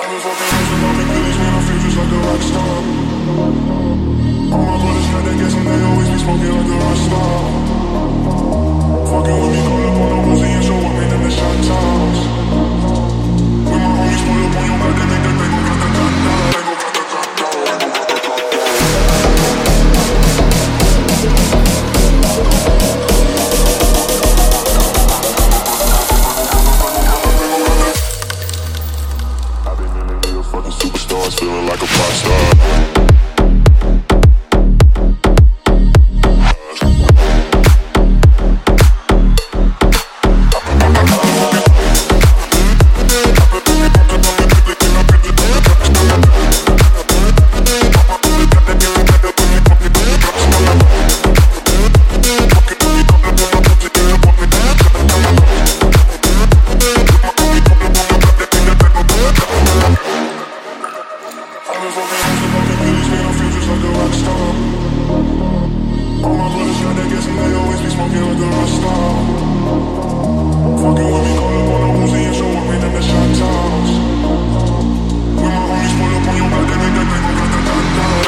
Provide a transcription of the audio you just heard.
been fucking hoes and popping pills, man, I feel just like a rock star. All my brothers got that gas and they always be smoking like a rock star. Fucking with me, call up on the Uzi and show up, man, in the shot toss. When my homies pull up on your back, they make that thing go grata-ta-ta. They go I've been in the real fucking superstars, feeling like a pop star. All my brothers got that gas and they always be smoking like a rock star. Fucking with me, call up on the Uzi and show up, man, in the shot toss. When my homies pull up on your back, they make that thing go grata-ta-ta.